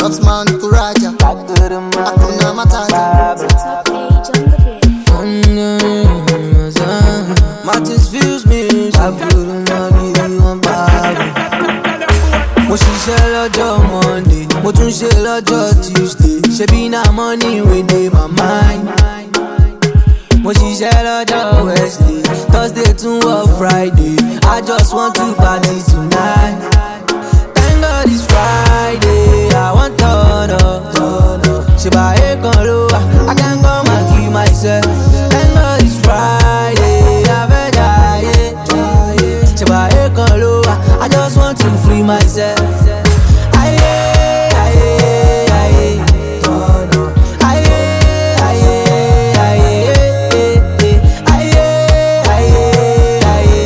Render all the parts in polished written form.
Dotman Kuraja, Hakuna Matata. Martins views me, mo ṣiṣẹ́ lọ́jọ́ Monday, mo tún ṣe lọ́jọ́ Tuesday. Ṣebí na money wey dey my mind. Mo ṣiṣẹ́ lọ́jọ́ Wednesday, Thursday tún wọ Friday. I just want to party tonight. Thank God it's Friday, I want turn up. Ṣèbà èèkàn ló wà, I can come and kill myself. Thank God it's Friday, I fẹ́ jayé. Ṣèbà èèkàn ló wà, I just want to free myself. Aye, aye, aye. Aye, aye, aye. Aye, aye, aye.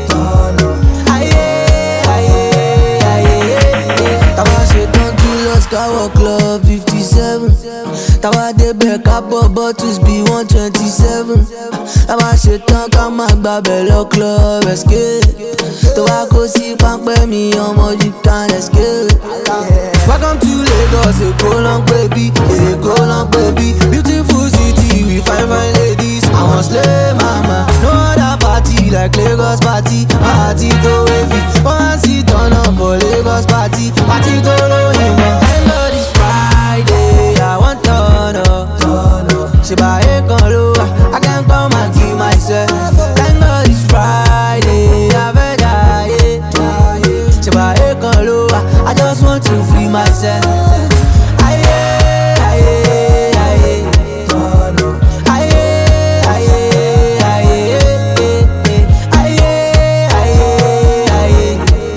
Aye, aye, aye. Tàwa ṣetán kí lọ́s káwọ̀ club 57. Tàwa débẹ̀ kábọ̀ bottles bí 127. Tàwa ṣetán ká máa gbàbẹ̀ lọ club escape. Tó wá kó sí pápẹ́ mi ọmọ you can escape. Welcome to Lagos, Èkó ló ń pè bí, Èkó ló ń pè bí. Beautiful city with fine fine ladies. Àwọn slay mama, no other party like Lagos party. Party tó wavy, wọ́n sì turn up for Lagos party. Party tó lóyìn wọn. Thank God it's Friday, I want turn up. Ṣèbà èèkàn ló wà, I can come and kill myself. Thank God it's Friday, I fẹ́ jayé. Ṣèbà èèkàn ló wà, I just want to free myself. Aye, aye, aye. Aye, aye, aye. Aye, aye, aye.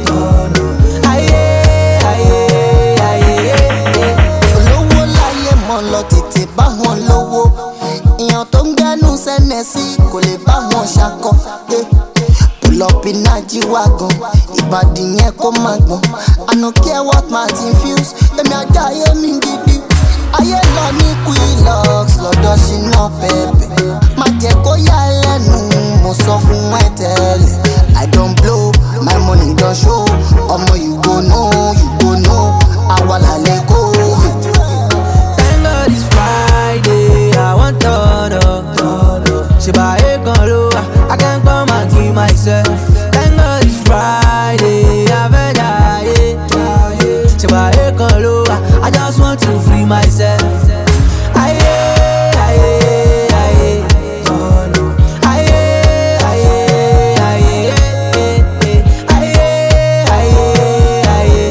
Aye, aye, aye. Olówó láyé mọ̀ lọ tètè bá wọn lówó. Ìyàn tó ń gbẹ́nu sẹ́nẹ̀ sí kò lè bá wọn ṣakọ. Pull up in Ajiwagon, ìbàdí yẹn kó má gbọ̀n. I no care what Martin feels, èmi ajá ayé mi gidi. Ayé lọ ní Quillox, lọ́dọ̀ Ṣínà Pẹ́pẹ́. Má jẹ́ kó yá ẹ lẹ́nu, mo sọ fún ẹ tẹ́lẹ̀. I don blow, my money don show. Ọmọ you go know, àwa là lè kó. Thank God it's Friday, I want turn up. Ṣèbà èèkàn ló wà, I can come and kill myself. Thank God it's Friday, I fẹ́ jayé. Ṣèbà èèkàn ló wà, I just want to free myself. Aye, aye, aye. Aye, aye, aye. Aye, aye, aye.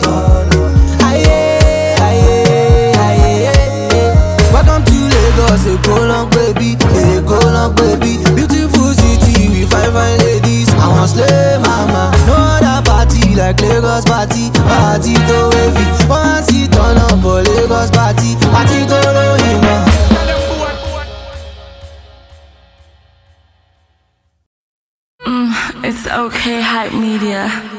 Aye, aye, aye. Welcome to Lagos, Èkó ló ń pè bí, Èkó ló ń pè bí. Beautiful city with fine fine ladies. Àwọn slay mama, no other party like Lagos party. Party tó wavy, wọ́n sì turn up for Lagos party. Party tó lóyìn wọn. It's okay, hype media.